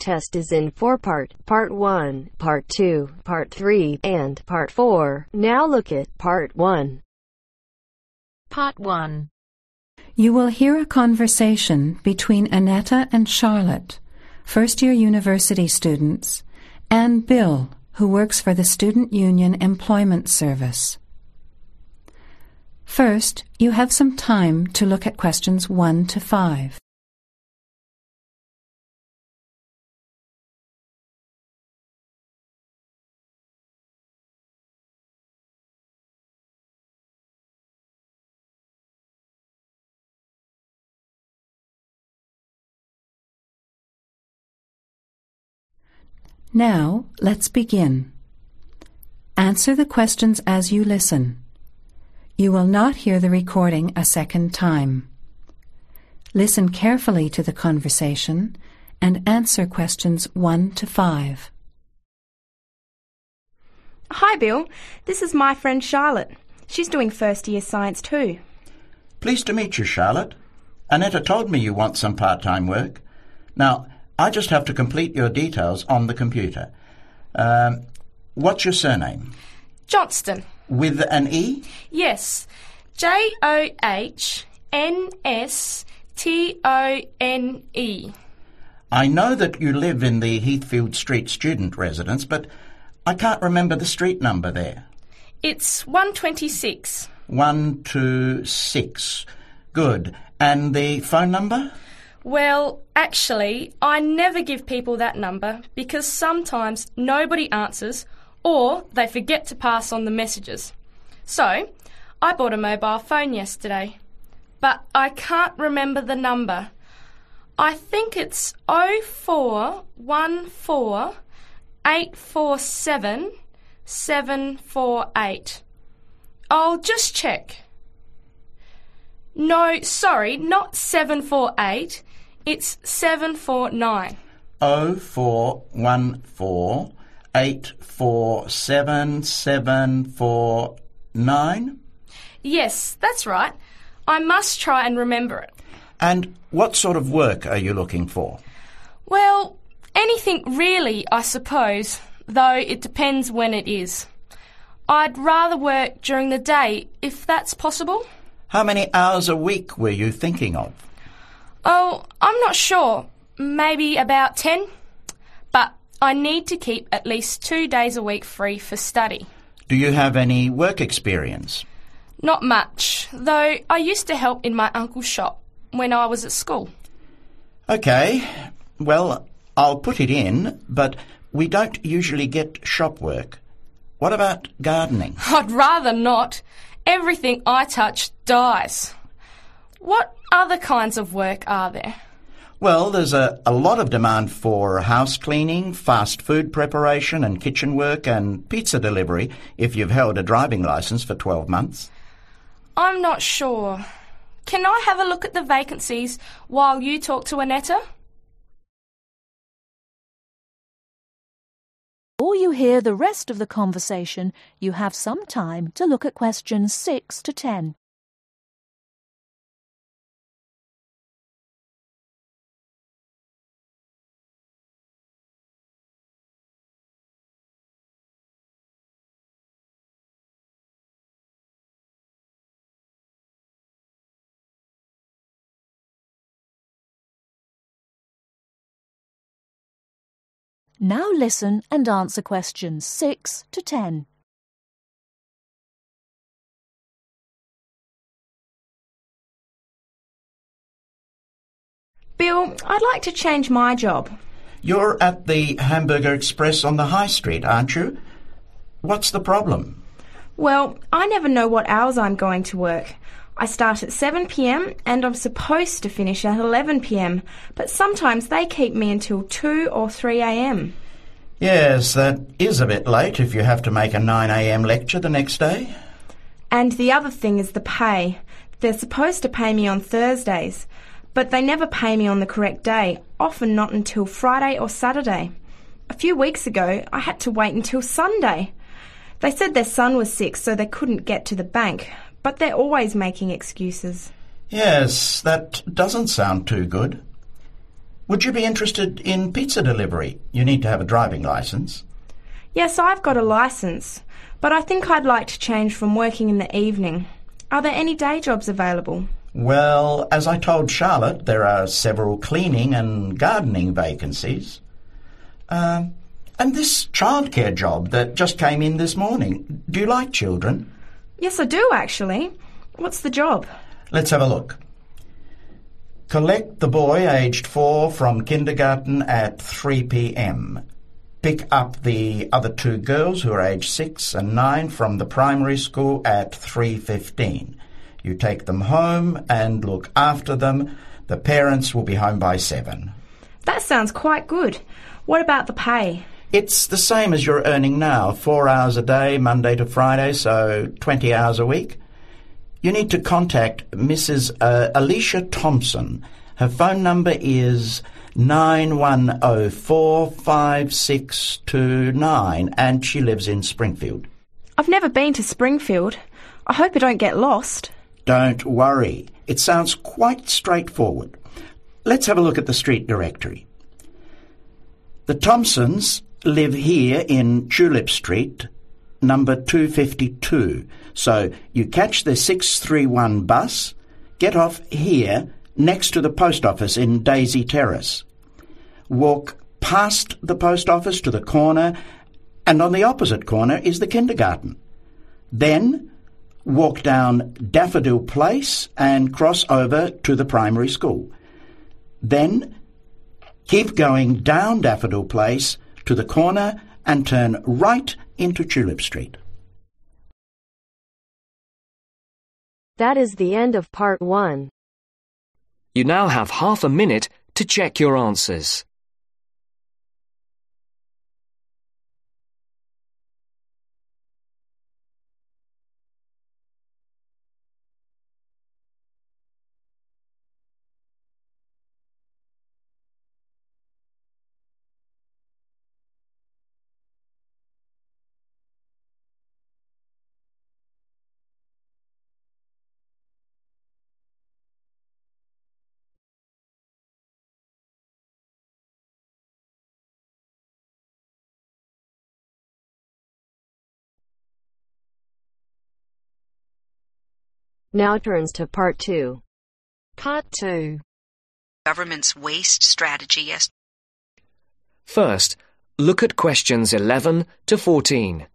test is in 4-part, Part 1, Part 2, Part 3, and Part 4. Now look at Part 1. Part 1. You will hear a conversation between Annetta and Charlotte, first-year university students, and Bill, who works for the Student Union Employment Service. First, you have some time to look at questions 1 to 5. Now, let's begin. Answer the questions as you listen. You will not hear the recording a second time. Listen carefully to the conversation and answer questions 1 to 5. Hi, Bill. This is my friend Charlotte. She's doing first-year science too. Pleased to meet you, Charlotte. Annetta told me you want some part-time work. Now, I just have to complete your details on the computer. What's your surname? Johnston. With an E? Yes. JohnstonE. I know that you live in the Heathfield Street student residence, but I can't remember the street number there. It's 126. 126. Good. And the phone number? Well, actually, I never give people that number because sometimes nobody answers or they forget to pass on the messages. So, I bought a mobile phone yesterday, but I can't remember the number. I think it's 0414 847 748. I'll just check. No, sorry, not 748. It's 749. 0414 847 749? Yes, that's right. I must try and remember it. And what sort of work are you looking for? Well, anything really, I suppose, though it depends when it is. I'd rather work during the day, if that's possible. How many hours a week were you thinking of? Oh, I'm not sure. Maybe about 10. But I need to keep at least 2 days a week free for study. Do you have any work experience? Not much, though I used to help in my uncle's shop when I was at school. OK. Well, I'll put it in, but we don't usually get shop work. What about gardening? I'd rather not. Everything I touch dies. What other kinds of work are there? Well, there's a lot of demand for house cleaning, fast food preparation and kitchen work and pizza delivery if you've held a driving licence for 12 months. I'm not sure. Can I have a look at the vacancies while you talk to Annetta? Before you hear the rest of the conversation, you have some time to look at questions 6 to 10. Now listen and answer questions 6 to 10. Bill, I'd like to change my job. You're at the Hamburger Express on the High Street, aren't you? What's the problem? Well, I never know what hours I'm going to work. I start at 7 p.m. and I'm supposed to finish at 11 p.m, but sometimes they keep me until 2 or 3 a.m. Yes, that is a bit late if you have to make a 9 a.m. lecture the next day. And the other thing is the pay. They're supposed to pay me on Thursdays, but they never pay me on the correct day, often not until Friday or Saturday. A few weeks ago, I had to wait until Sunday. They said their son was sick, so they couldn't get to the bank, but they're always making excuses. Yes, that doesn't sound too good. Would you be interested in pizza delivery? You need to have a driving licence. Yes, I've got a licence, but I think I'd like to change from working in the evening. Are there any day jobs available? Well, as I told Charlotte, there are several cleaning and gardening vacancies. And this childcare job that just came in this morning. Do you like children? Yes, I do, actually. What's the job? Let's have a look. Collect the boy aged 4 from kindergarten at 3 p.m. Pick up the other 2 girls who are aged 6 and 9 from the primary school at 3:15. You take them home and look after them. The parents will be home by 7. That sounds quite good. What about the pay? It's the same as you're earning now, 4 hours a day, Monday to Friday, so 20 hours a week. You need to contact Mrs. Alicia Thompson. Her phone number is 91045629, and she lives in Springfield. I've never been to Springfield. I hope I don't get lost. Don't worry. It sounds quite straightforward. Let's have a look at the street directory. The Thompsons live here in Tulip Street, number 252. So you catch the 631 bus, get off here next to the post office in Daisy Terrace. Walk past the post office to the corner, and on the opposite corner is the kindergarten. Then walk down Daffodil Place and cross over to the primary school. Then keep going down Daffodil Place to the corner and turn right into Tulip Street. That is the end of part 1. You now have half a minute to check your answers. Now turns to part 2. Part 2. Government's waste strategy. First, look at questions 11 to 14.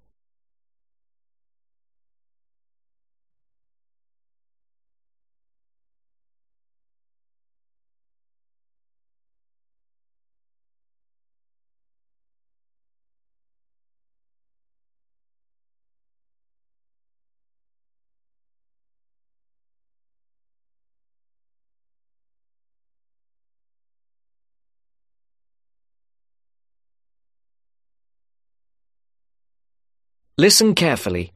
Listen carefully.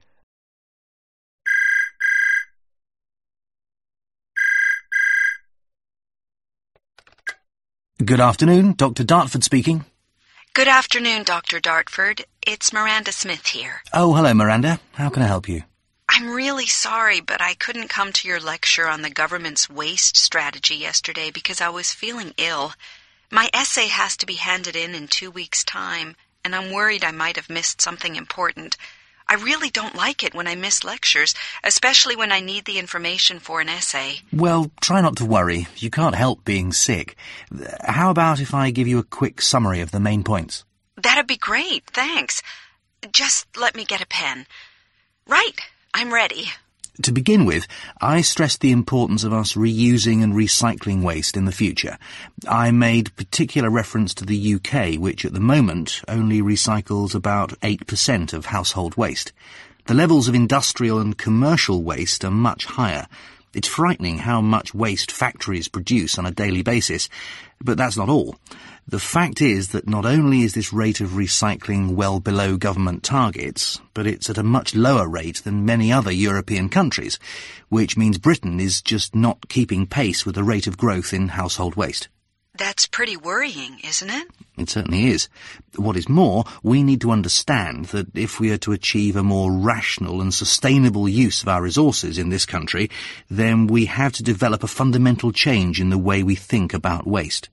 Good afternoon, Dr. Dartford speaking. Good afternoon, Dr. Dartford. It's Miranda Smith here. Oh, hello, Miranda. How can I help you? I'm really sorry, but I couldn't come to your lecture on the government's waste strategy yesterday because I was feeling ill. My essay has to be handed in 2 weeks' time, and I'm worried I might have missed something important. I really don't like it when I miss lectures, especially when I need the information for an essay. Well, try not to worry. You can't help being sick. How about if I give you a quick summary of the main points? That'd be great, thanks. Just let me get a pen. Right, I'm ready. To begin with, I stressed the importance of us reusing and recycling waste in the future. I made particular reference to the UK, which at the moment only recycles about 8% of household waste. The levels of industrial and commercial waste are much higher. It's frightening how much waste factories produce on a daily basis. But that's not all. The fact is that not only is this rate of recycling well below government targets, but it's at a much lower rate than many other European countries, which means Britain is just not keeping pace with the rate of growth in household waste. That's pretty worrying, isn't it? It certainly is. What is more, we need to understand that if we are to achieve a more rational and sustainable use of our resources in this country, then we have to develop a fundamental change in the way we think about waste.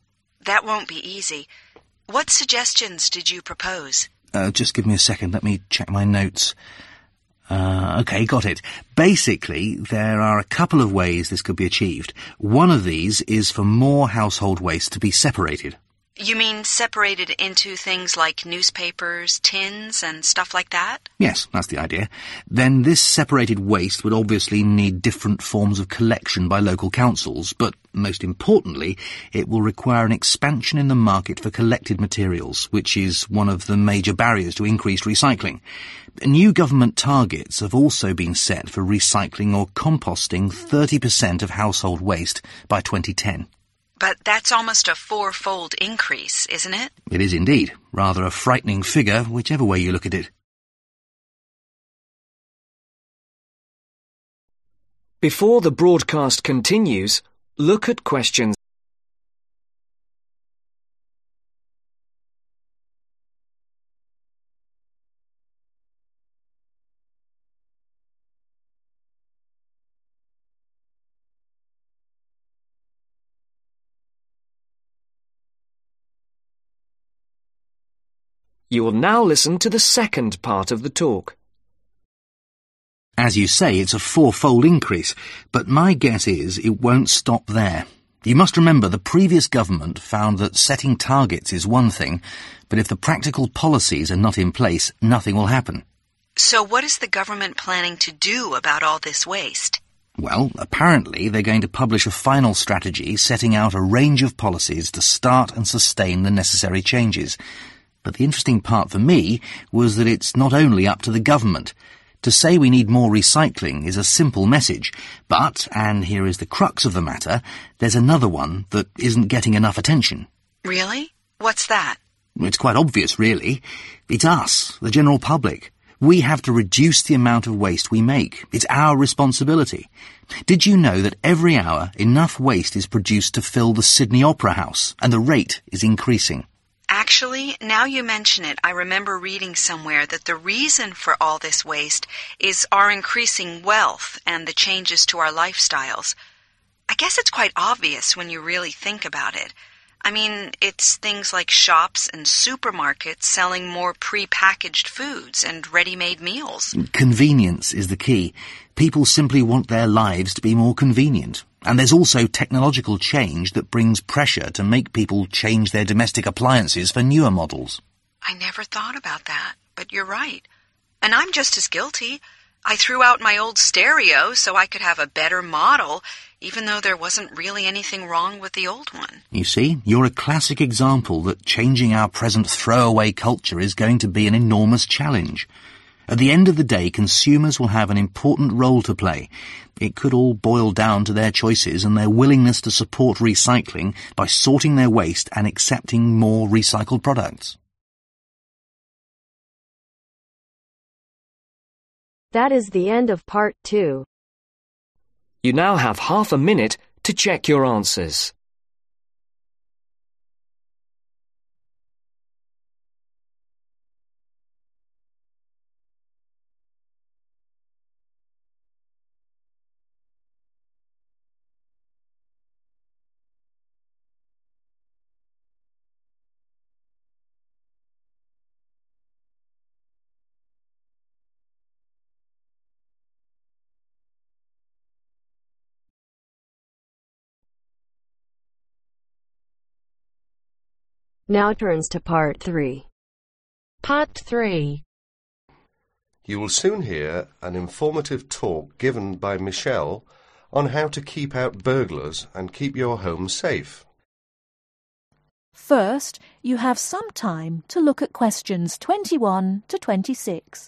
That won't be easy. What suggestions did you propose? Just give me a second. Let me check my notes. OK, got it. Basically, there are a couple of ways this could be achieved. One of these is for more household waste to be separated. You mean separated into things like newspapers, tins, and stuff like that? Yes, that's the idea. Then this separated waste would obviously need different forms of collection by local councils, but most importantly, it will require an expansion in the market for collected materials, which is one of the major barriers to increased recycling. New government targets have also been set for recycling or composting 30% of household waste by 2010. But that's almost a 4-fold increase, isn't it? It is indeed. Rather a frightening figure, whichever way you look at it. Before the broadcast continues, look at questions. You will now listen to the second part of the talk. As you say, it's a 4-fold increase, but my guess is it won't stop there. You must remember the previous government found that setting targets is one thing, but if the practical policies are not in place, nothing will happen. So what is the government planning to do about all this waste? Well, apparently they're going to publish a final strategy setting out a range of policies to start and sustain the necessary changes. But the interesting part for me was that it's not only up to the government. To say we need more recycling is a simple message, but, and here is the crux of the matter, there's another one that isn't getting enough attention. Really? What's that? It's quite obvious, really. It's us, the general public. We have to reduce the amount of waste we make. It's our responsibility. Did you know that every hour enough waste is produced to fill the Sydney Opera House, and the rate is increasing? Actually, now you mention it, I remember reading somewhere that the reason for all this waste is our increasing wealth and the changes to our lifestyles. I guess it's quite obvious when you really think about it. I mean, it's things like shops and supermarkets selling more pre-packaged foods and ready-made meals. Convenience is the key. People simply want their lives to be more convenient. And there's also technological change that brings pressure to make people change their domestic appliances for newer models. I never thought about that, but you're right. And I'm just as guilty. I threw out my old stereo so I could have a better model, even though there wasn't really anything wrong with the old one. You see, you're a classic example that changing our present throwaway culture is going to be an enormous challenge. At the end of the day, consumers will have an important role to play. It could all boil down to their choices and their willingness to support recycling by sorting their waste and accepting more recycled products. That is the end of part 2. You now have half a minute to check your answers. Now turns to part 3. Part 3. You will soon hear an informative talk given by Michelle on how to keep out burglars and keep your home safe. First, you have some time to look at questions 21 to 26.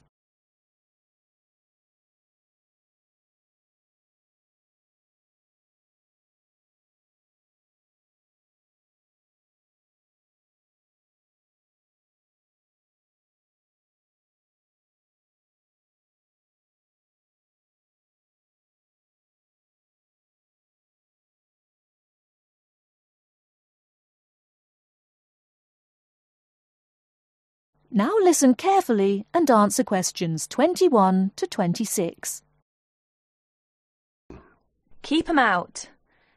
Now listen carefully and answer questions 21 to 26. Keep 'em out.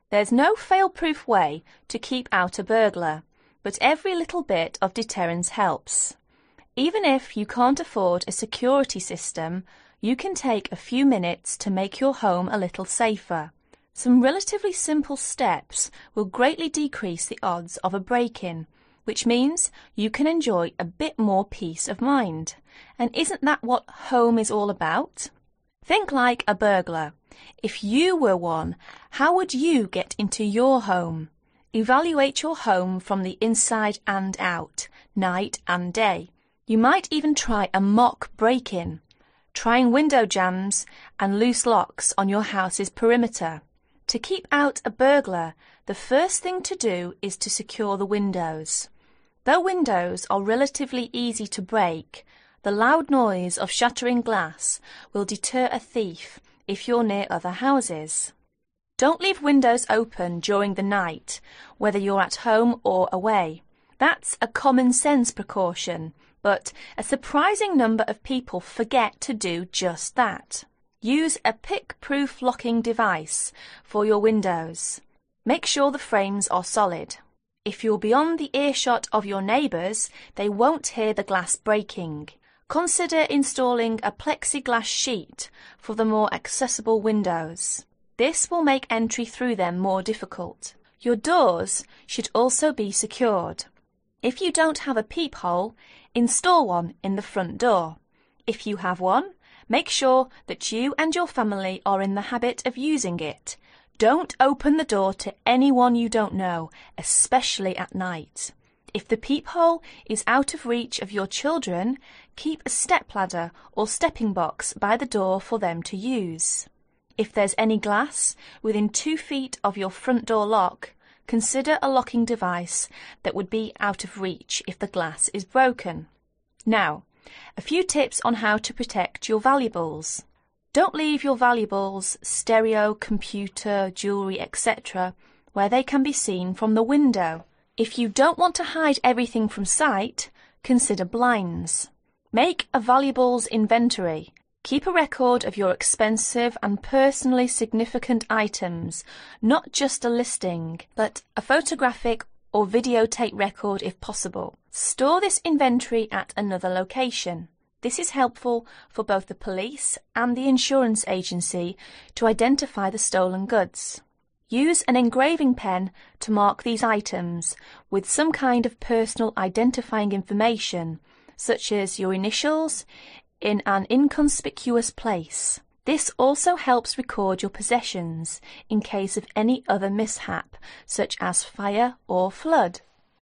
There's no fail-proof way to keep out a burglar, but every little bit of deterrence helps. Even if you can't afford a security system, you can take a few minutes to make your home a little safer. Some relatively simple steps will greatly decrease the odds of a break-in, which means you can enjoy a bit more peace of mind. And isn't that what home is all about? Think like a burglar. If you were one, how would you get into your home? Evaluate your home from the inside and out, night and day. You might even try a mock break-in, trying window jams and loose locks on your house's perimeter. To keep out a burglar, the first thing to do is to secure the windows. Though windows are relatively easy to break, the loud noise of shattering glass will deter a thief if you're near other houses. Don't leave windows open during the night, whether you're at home or away. That's a common sense precaution, but a surprising number of people forget to do just that. Use a pick-proof locking device for your windows. Make sure the frames are solid. If you're beyond the earshot of your neighbours, they won't hear the glass breaking. Consider installing a plexiglass sheet for the more accessible windows. This will make entry through them more difficult. Your doors should also be secured. If you don't have a peephole, install one in the front door. If you have one, make sure that you and your family are in the habit of using it. Don't open the door to anyone you don't know, especially at night. If the peephole is out of reach of your children, keep a stepladder or stepping box by the door for them to use. If there's any glass within 2 feet of your front door lock, consider a locking device that would be out of reach if the glass is broken. Now, a few tips on how to protect your valuables. Don't leave your valuables, stereo, computer, jewellery, etc., where they can be seen from the window. If you don't want to hide everything from sight, consider blinds. Make a valuables inventory. Keep a record of your expensive and personally significant items, not just a listing, but a photographic or videotape record if possible. Store this inventory at another location. This is helpful for both the police and the insurance agency to identify the stolen goods. Use an engraving pen to mark these items with some kind of personal identifying information, such as your initials, in an inconspicuous place. This also helps record your possessions in case of any other mishap, such as fire or flood.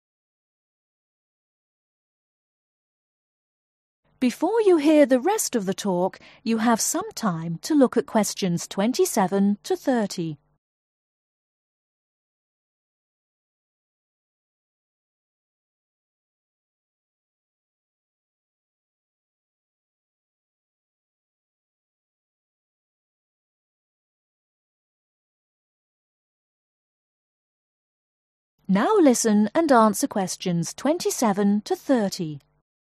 Before you hear the rest of the talk, you have some time to look at questions 27 to 30. Now listen and answer questions 27 to 30.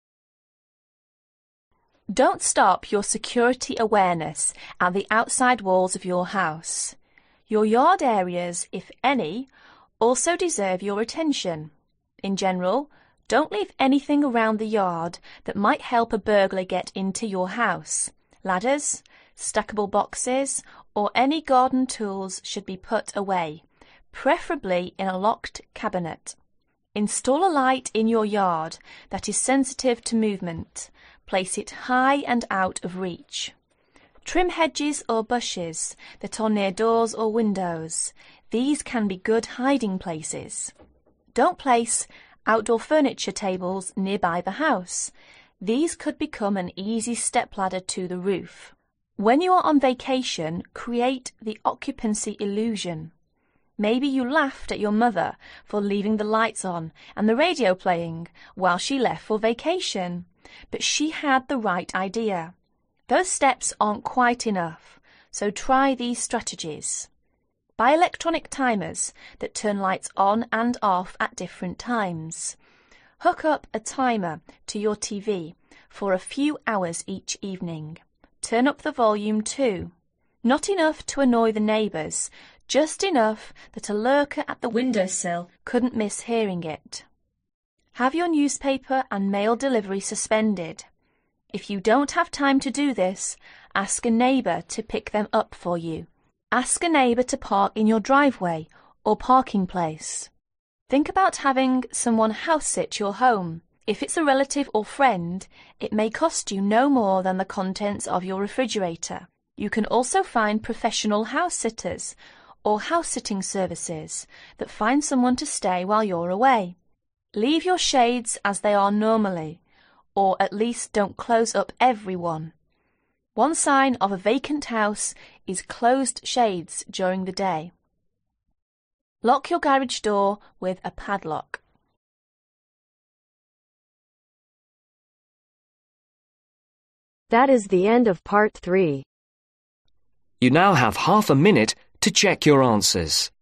Don't stop your security awareness at the outside walls of your house. Your yard areas, if any, also deserve your attention. In general, don't leave anything around the yard that might help a burglar get into your house. Ladders, stackable boxes, or any garden tools should be put away, preferably in a locked cabinet. Install a light in your yard that is sensitive to movement. Place it high and out of reach. Trim hedges or bushes that are near doors or windows. These can be good hiding places. Don't place outdoor furniture tables nearby the house. These could become an easy stepladder to the roof. When you are on vacation, create the occupancy illusion. Maybe you laughed at your mother for leaving the lights on and the radio playing while she left for vacation, but she had the right idea. Those steps aren't quite enough, so try these strategies. Buy electronic timers that turn lights on and off at different times. Hook up a timer to your TV for a few hours each evening. Turn up the volume too. Not enough to annoy the neighbours. just enough that a lurker at the windowsill couldn't miss hearing it. Have your newspaper and mail delivery suspended. If you don't have time to do this, ask a neighbour to pick them up for you. Ask a neighbour to park in your driveway or parking place. Think about having someone house-sit your home. If it's a relative or friend, it may cost you no more than the contents of your refrigerator. You can also find professional house-sitters or house-sitting services that find someone to stay while you're away. Leave your shades as they are normally, or at least don't close up every one. One sign of a vacant house is closed shades during the day. Lock your garage door with a padlock. That is the end of part 3. You now have half a minute to check your answers.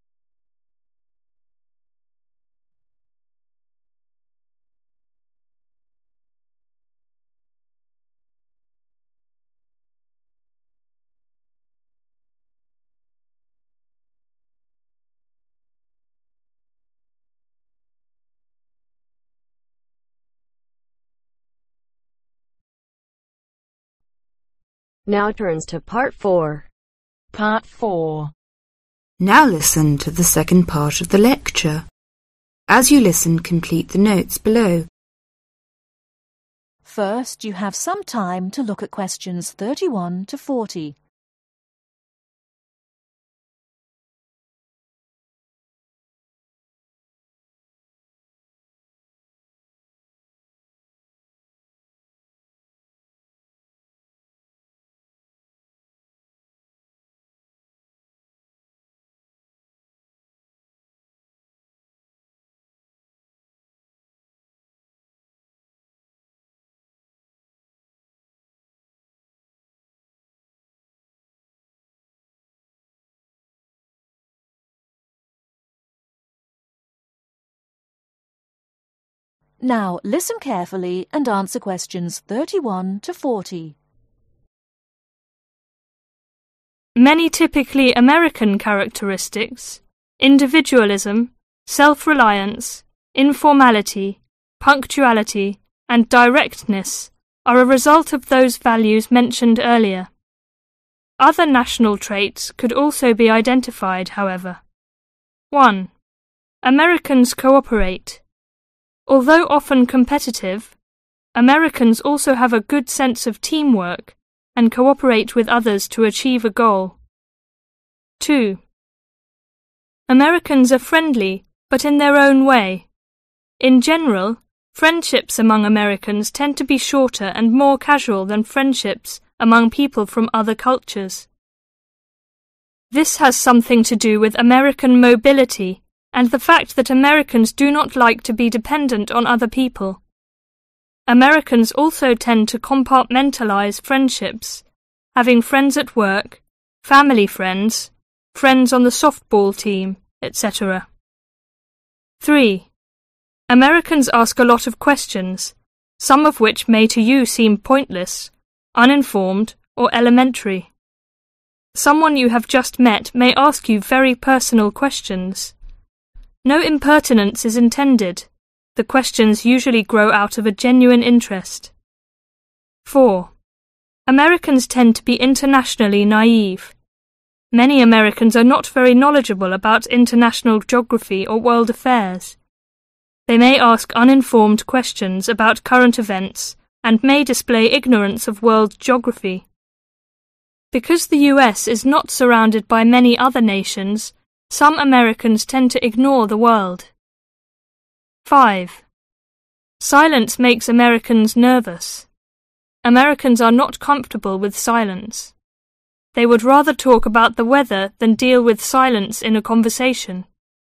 Now turns to part 4. Part 4. Now listen to the second part of the lecture. As you listen, complete the notes below. First, you have some time to look at questions 31 to 40. Now listen carefully and answer questions 31 to 40. Many typically American characteristics, individualism, self-reliance, informality, punctuality, and directness, are a result of those values mentioned earlier. Other national traits could also be identified, however. 1. Americans cooperate. Although often competitive, Americans also have a good sense of teamwork and cooperate with others to achieve a goal. 2. Americans are friendly, but in their own way. In general, friendships among Americans tend to be shorter and more casual than friendships among people from other cultures. This has something to do with American mobility and the fact that Americans do not like to be dependent on other people. Americans also tend to compartmentalize friendships, having friends at work, family friends, friends on the softball team, etc. 3. Americans ask a lot of questions, some of which may to you seem pointless, uninformed, or elementary. Someone you have just met may ask you very personal questions. No impertinence is intended. The questions usually grow out of a genuine interest. 4. Americans tend to be internationally naive. Many Americans are not very knowledgeable about international geography or world affairs. They may ask uninformed questions about current events and may display ignorance of world geography. Because the US is not surrounded by many other nations, some Americans tend to ignore the world. 5. Silence makes Americans nervous. Americans are not comfortable with silence. They would rather talk about the weather than deal with silence in a conversation.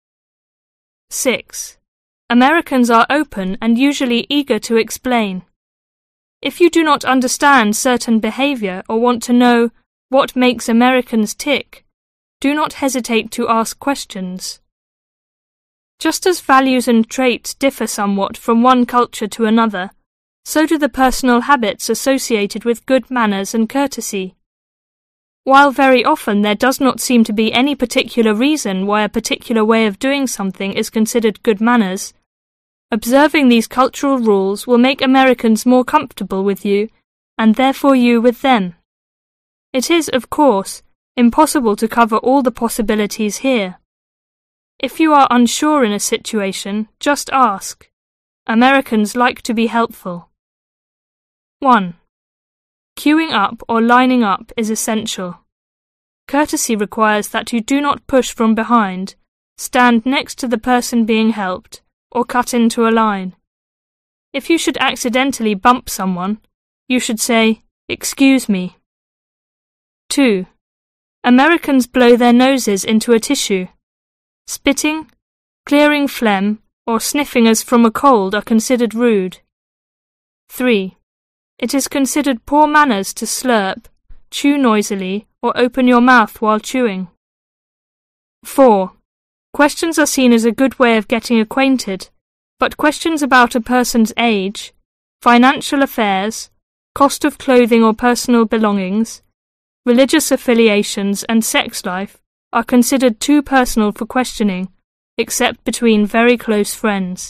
6. Americans are open and usually eager to explain. If you do not understand certain behavior or want to know what makes Americans tick, do not hesitate to ask questions. Just as values and traits differ somewhat from one culture to another, so do the personal habits associated with good manners and courtesy. While very often there does not seem to be any particular reason why a particular way of doing something is considered good manners, observing these cultural rules will make Americans more comfortable with you, and therefore you with them. It is, of course, impossible to cover all the possibilities here. If you are unsure in a situation, just ask. Americans like to be helpful. 1. Queuing up or lining up is essential. Courtesy requires that you do not push from behind, stand next to the person being helped, or cut into a line. If you should accidentally bump someone, you should say, "Excuse me." 2. Americans blow their noses into a tissue. Spitting, clearing phlegm, or sniffing as from a cold are considered rude. 3. It is considered poor manners to slurp, chew noisily, or open your mouth while chewing. 4. Questions are seen as a good way of getting acquainted, but questions about a person's age, financial affairs, cost of clothing or personal belongings, religious affiliations and sex life are considered too personal for questioning, except between very close friends.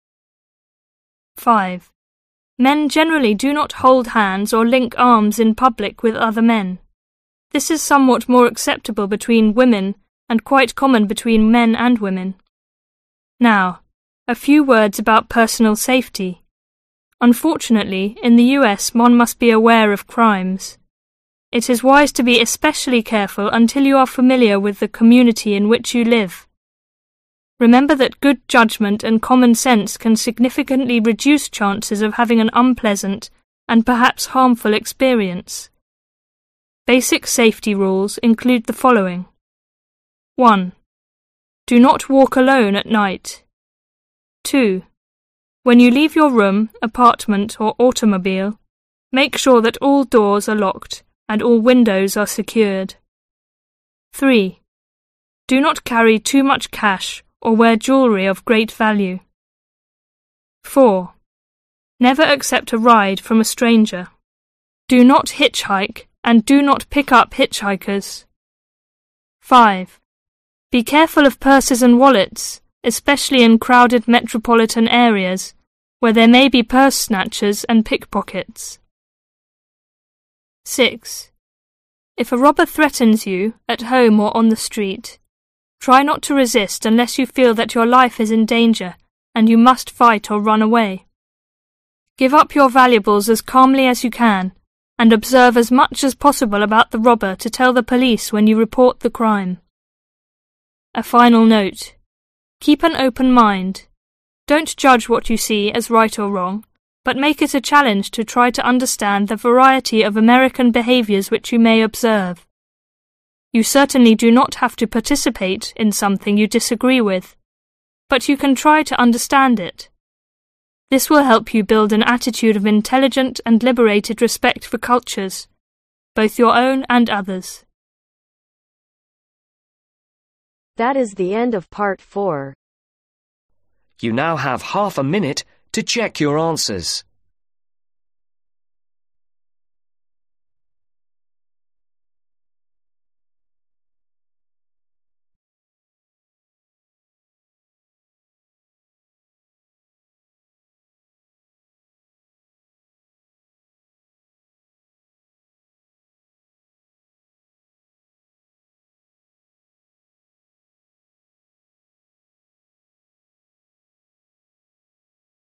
5. Men generally do not hold hands or link arms in public with other men. This is somewhat more acceptable between women and quite common between men and women. Now, a few words about personal safety. Unfortunately, in the US one must be aware of crimes. It is wise to be especially careful until you are familiar with the community in which you live. Remember that good judgment and common sense can significantly reduce chances of having an unpleasant and perhaps harmful experience. Basic safety rules include the following. 1. Do not walk alone at night. 2. When you leave your room, apartment, or automobile, make sure that all doors are locked and all windows are secured. 3. Do not carry too much cash or wear jewelry of great value. 4. Never accept a ride from a stranger. Do not hitchhike and do not pick up hitchhikers. 5. Be careful of purses and wallets, especially in crowded metropolitan areas, where there may be purse snatchers and pickpockets. 6. If a robber threatens you, at home or on the street, try not to resist unless you feel that your life is in danger and you must fight or run away. Give up your valuables as calmly as you can and observe as much as possible about the robber to tell the police when you report the crime. A final note. Keep an open mind. Don't judge what you see as right or wrong, but make it a challenge to try to understand the variety of American behaviors which you may observe. You certainly do not have to participate in something you disagree with, but you can try to understand it. This will help you build an attitude of intelligent and liberated respect for cultures, both your own and others. That is the end of part 4. You now have half a minute to check your answers.